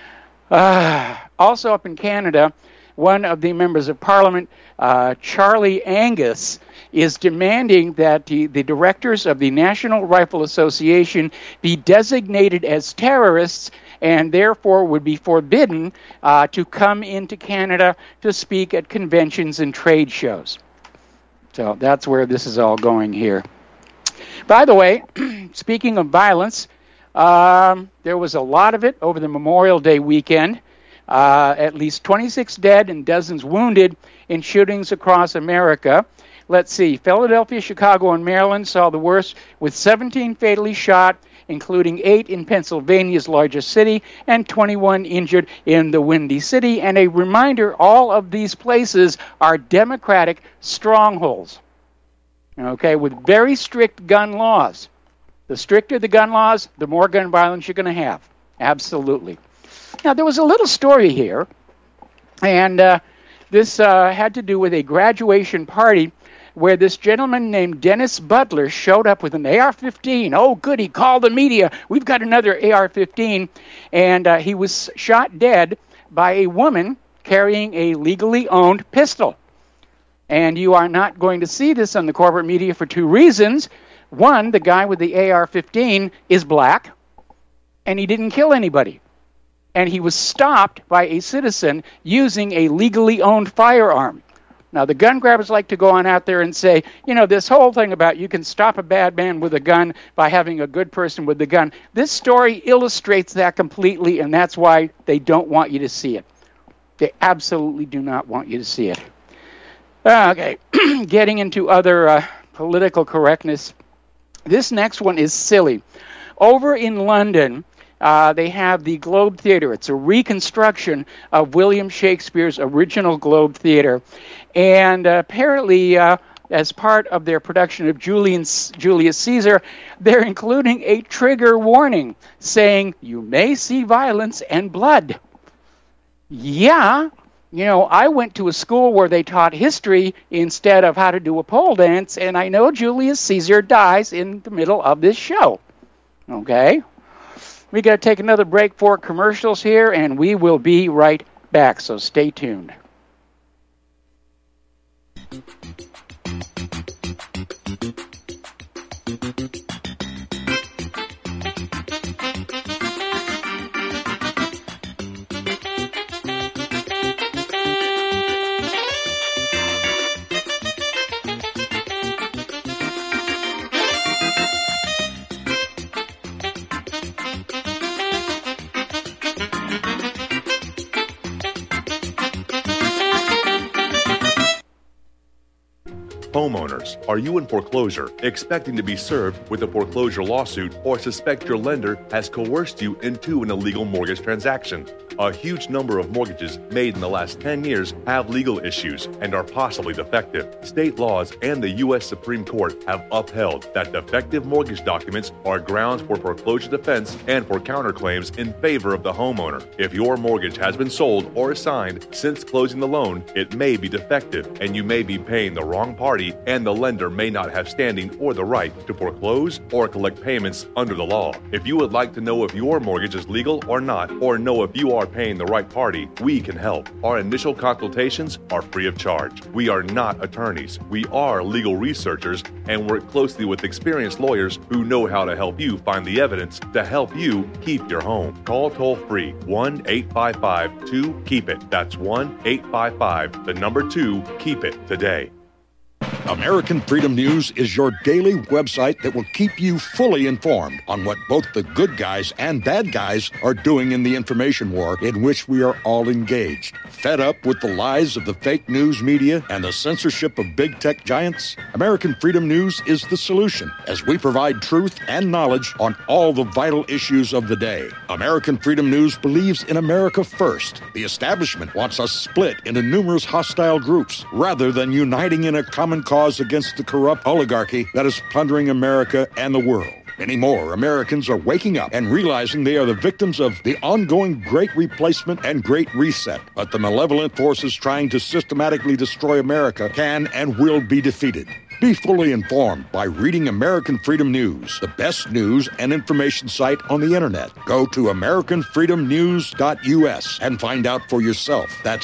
Also up in Canada, one of the members of Parliament, Charlie Angus, is demanding that the directors of the National Rifle Association be designated as terrorists and therefore would be forbidden to come into Canada to speak at conventions and trade shows. So that's where this is all going here. By the way, speaking of violence, there was a lot of it over the Memorial Day weekend. At least 26 dead and dozens wounded in shootings across America. Let's see, Philadelphia, Chicago, and Maryland saw the worst, with 17 fatally shot, including 8 in Pennsylvania's largest city and 21 injured in the Windy City. And a reminder, all of these places are Democratic strongholds, okay, with very strict gun laws. The stricter the gun laws, the more gun violence you're going to have. Absolutely. Now, there was a little story here, and this had to do with a graduation party where this gentleman named Dennis Butler showed up with an AR-15. Oh, good, he called the media. We've got another AR-15. And he was shot dead by a woman carrying a legally owned pistol. And you are not going to see this on the corporate media for 2 reasons. One, the guy with the AR-15 is black, and he didn't kill anybody. And he was stopped by a citizen using a legally owned firearm. Now, the gun grabbers like to go on out there and say, you know, this whole thing about you can stop a bad man with a gun by having a good person with the gun. This story illustrates that completely, and that's why they don't want you to see it. They absolutely do not want you to see it. Okay, getting into other political correctness. This next one is silly. Over in London, They have the Globe Theater. It's a reconstruction of William Shakespeare's original Globe Theater. And apparently, as part of their production of Julius Caesar, they're including a trigger warning saying, you may see violence and blood. Yeah, I went to a school where they taught history instead of how to do a pole dance, and I know Julius Caesar dies in the middle of this show. Okay? We got to take another break for commercials here, and we will be right back, so stay tuned. Homeowners, are you in foreclosure, expecting to be served with a foreclosure lawsuit, or suspect your lender has coerced you into an illegal mortgage transaction? A huge number of mortgages made in the last 10 years have legal issues and are possibly defective. State laws and the U.S. Supreme Court have upheld that defective mortgage documents are grounds for foreclosure defense and for counterclaims in favor of the homeowner. If your mortgage has been sold or assigned since closing the loan, it may be defective and you may be paying the wrong party, and the lender may not have standing or the right to foreclose or collect payments under the law. If you would like to know if your mortgage is legal or not, or know if you are paying the right party, we can help. Our initial consultations are free of charge. We are not attorneys. We are legal researchers and work closely with experienced lawyers who know how to help you find the evidence to help you keep your home. Call toll-free 1-855-2-KEEP-IT. That's 1-855-2-KEEP-IT today. American Freedom News is your daily website that will keep you fully informed on what both the good guys and bad guys are doing in the information war in which we are all engaged. Fed up with the lies of the fake news media and the censorship of big tech giants? American Freedom News is the solution, as we provide truth and knowledge on all the vital issues of the day. American Freedom News believes in America first. The establishment wants us split into numerous hostile groups rather than uniting in a common cause against the corrupt oligarchy that is plundering America and the world. Many more Americans are waking up and realizing they are the victims of the ongoing Great Replacement and Great Reset. But the malevolent forces trying to systematically destroy America can and will be defeated. Be fully informed by reading American Freedom News, the best news and information site on the internet. Go to AmericanFreedomNews.us and find out for yourself. That's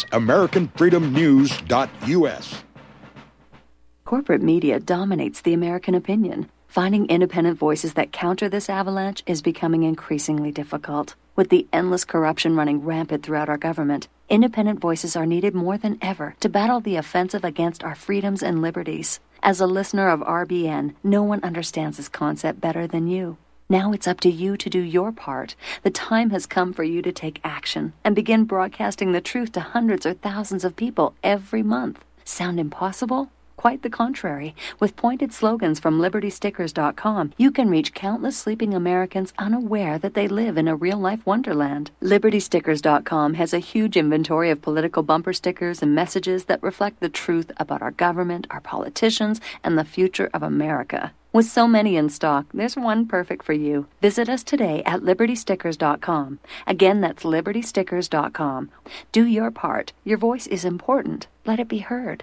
AmericanFreedomNews.us. Corporate media dominates the American opinion. Finding independent voices that counter this avalanche is becoming increasingly difficult. With the endless corruption running rampant throughout our government, independent voices are needed more than ever to battle the offensive against our freedoms and liberties. As a listener of RBN, no one understands this concept better than you. Now it's up to you to do your part. The time has come for you to take action and begin broadcasting the truth to hundreds or thousands of people every month. Sound impossible? Quite the contrary. With pointed slogans from LibertyStickers.com, you can reach countless sleeping Americans unaware that they live in a real-life wonderland. LibertyStickers.com has a huge inventory of political bumper stickers and messages that reflect the truth about our government, our politicians, and the future of America. With so many in stock, there's one perfect for you. Visit us today at LibertyStickers.com. Again, that's LibertyStickers.com. Do your part. Your voice is important. Let it be heard.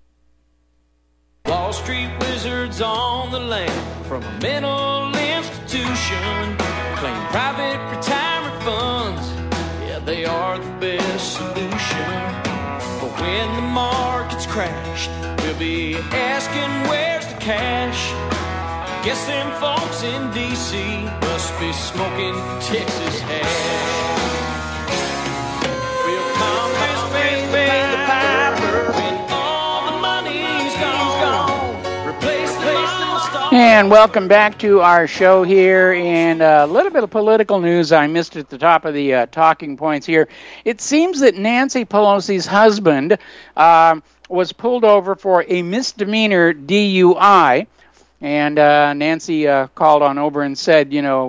Wall Street wizards on the land from a mental institution claim private retirement funds. Yeah, they are the best solution. But when the markets crash, we'll be asking where's the cash. Guess them folks in D.C. must be smoking Texas hash. We'll Congress pay the piper when all the money's gone. Replace the monster. And welcome back to our show here, and a little bit of political news I missed at the top of the talking points here. It seems that Nancy Pelosi's husband was pulled over for a misdemeanor DUI. And Nancy called on over and said,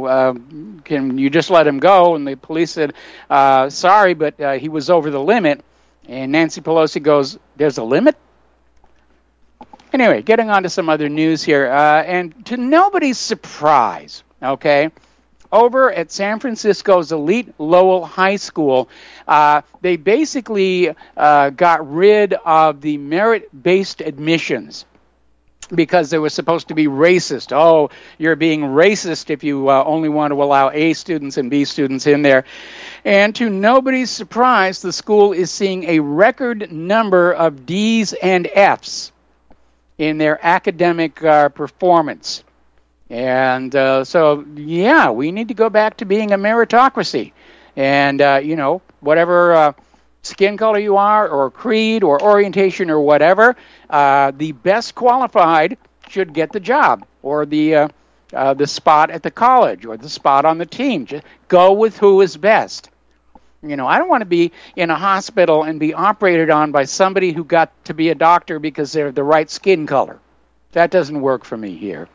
can you just let him go? And the police said, sorry, but he was over the limit. And Nancy Pelosi goes, there's a limit? Anyway, getting on to some other news here. And to nobody's surprise, okay, over at San Francisco's elite Lowell High School, they basically got rid of the merit-based admissions because they were supposed to be racist. Oh, you're being racist if you only want to allow A students and B students in there. And to nobody's surprise, the school is seeing a record number of D's and F's in their academic performance. And so, yeah, we need to go back to being a meritocracy. And, whatever skin color you are, or creed, or orientation, or whatever, the best qualified should get the job, or the spot at the college, or the spot on the team. Just go with who is best. I don't want to be in a hospital and be operated on by somebody who got to be a doctor because they're the right skin color. That doesn't work for me here.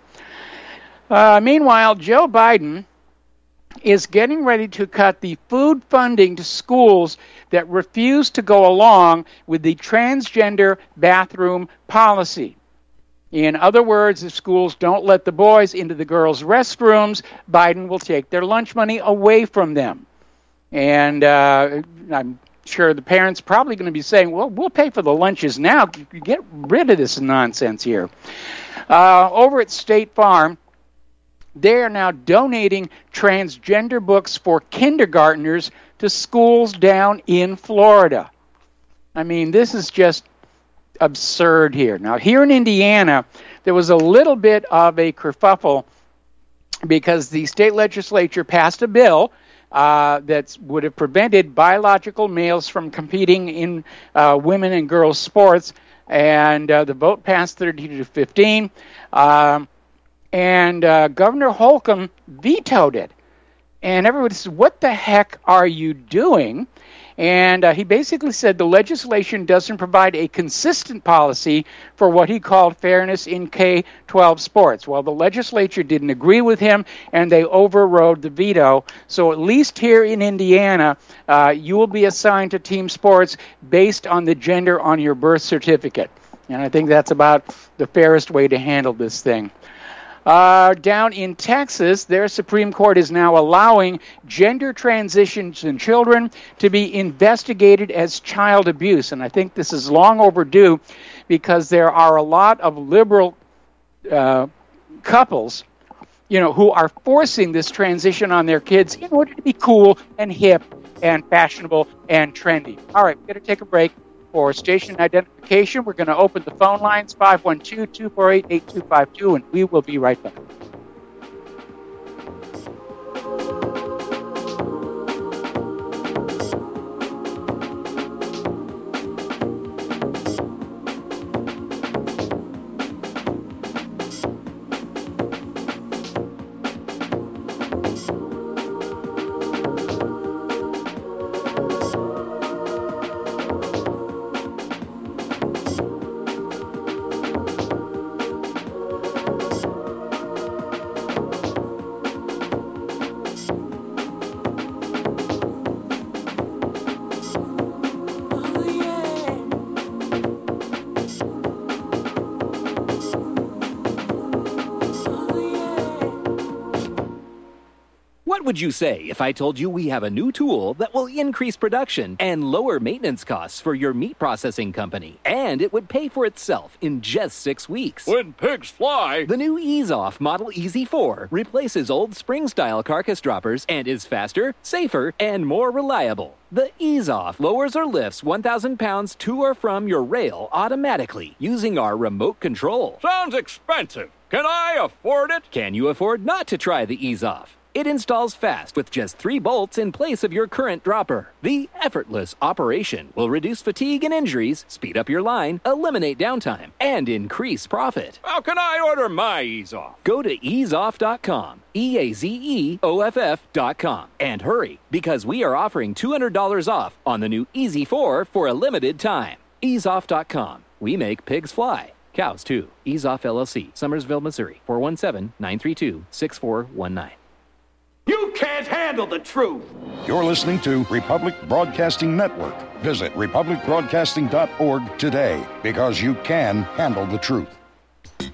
Meanwhile, Joe Biden is getting ready to cut the food funding to schools that refuse to go along with the transgender bathroom policy. In other words, if schools don't let the boys into the girls' restrooms, Biden will take their lunch money away from them. And I'm sure the parents probably going to be saying, well, we'll pay for the lunches now. Get rid of this nonsense here. Over at State Farm, they are now donating transgender books for kindergartners to schools down in Florida. I mean, this is just absurd here. Now, here in Indiana, there was a little bit of a kerfuffle because the state legislature passed a bill that would have prevented biological males from competing in women and girls sports, and the vote passed 30-15. And Governor Holcomb vetoed it. And everybody said, what the heck are you doing? And he basically said the legislation doesn't provide a consistent policy for what he called fairness in K-12 sports. Well, the legislature didn't agree with him, and they overrode the veto. So at least here in Indiana, you will be assigned to team sports based on the gender on your birth certificate. And I think that's about the fairest way to handle this thing. Down in Texas, their Supreme Court is now allowing gender transitions in children to be investigated as child abuse. And I think this is long overdue because there are a lot of liberal couples, who are forcing this transition on their kids in order to be cool and hip and fashionable and trendy. All right, we're going to take a break. For station identification, we're going to open the phone lines, 512-248-8252, and we will be right back. What would you say if I told you we have a new tool that will increase production and lower maintenance costs for your meat processing company? And it would pay for itself in just 6 weeks. When pigs fly! The new EaseOff Model Easy 4 replaces old spring-style carcass droppers and is faster, safer, and more reliable. The EaseOff lowers or lifts 1,000 pounds to or from your rail automatically using our remote control. Sounds expensive. Can I afford it? Can you afford not to try the EaseOff? It installs fast with just 3 bolts in place of your current dropper. The effortless operation will reduce fatigue and injuries, speed up your line, eliminate downtime, and increase profit. How can I order my EaseOff? Go to easeoff.com, EAZEOFF.com, and hurry, because we are offering $200 off on the new Easy 4 for a limited time. Easeoff.com. We make pigs fly. Cows, too. Ease Off LLC, Summersville, Missouri. 417-932-6419. You can't handle the truth. You're listening to Republic Broadcasting Network. Visit republicbroadcasting.org today, because you can handle the truth.